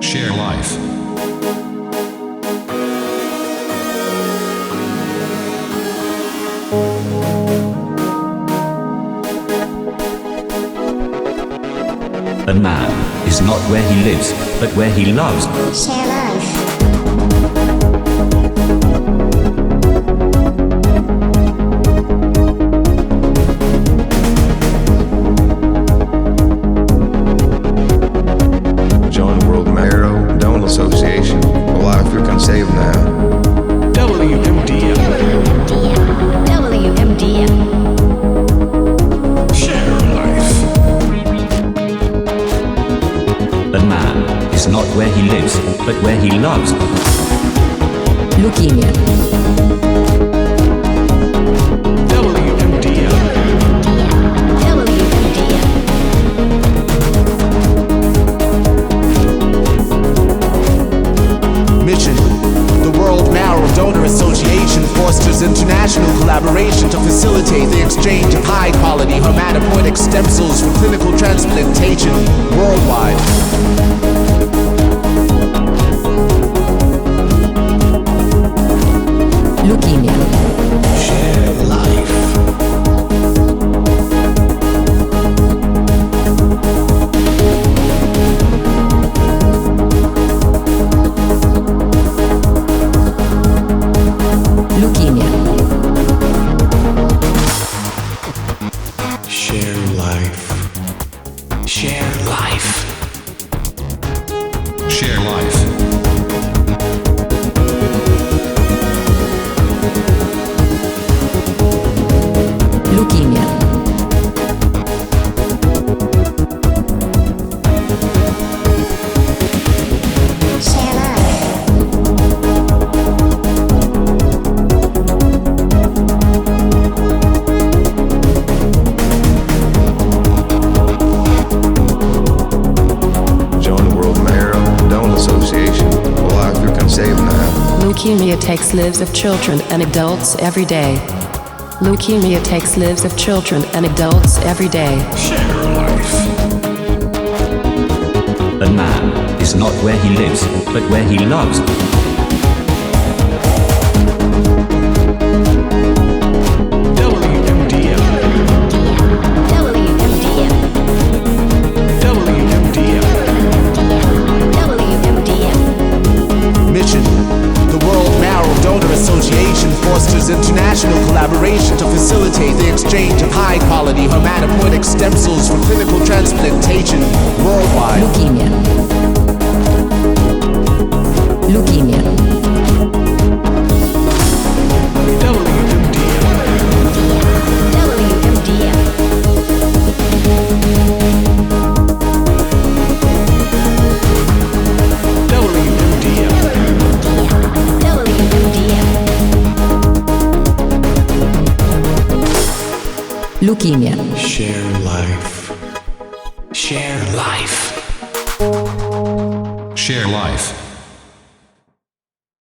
Share life. A man is not where he lives, but where he loves. Share life. Join World Marrow Donor Association. A life you can save now. WMDM. WMDM. Share life. A man is not where he lives, but where he loves. Leukemia. WMDM. WMDM. Mission. The World Marrow Donor Association fosters international collaboration to facilitate the exchange of high-quality hematopoietic stem cells for clinical transplantation worldwide. Leukemia. Share life. Leukemia. Share life. Share life. Share life. Leukemia. Share life. Join World Marrow Donor Association. A life you can save now. Leukemia takes lives of children and adults every day. Leukemia takes lives of children and adults every day. Share life. A man is not where he lives, but where he loves. WMDM. WMDM. WMDM. WMDM. Mission. The World Marrow Donor Association fosters international collaboration to facilitate the exchange of high-quality hematopoietic stem cells for clinical transplantation worldwide. Leukemia. Leukemia. WMDM. WMDM. WMDM. WMDM. Leukemia. Share life. Share life. Share life.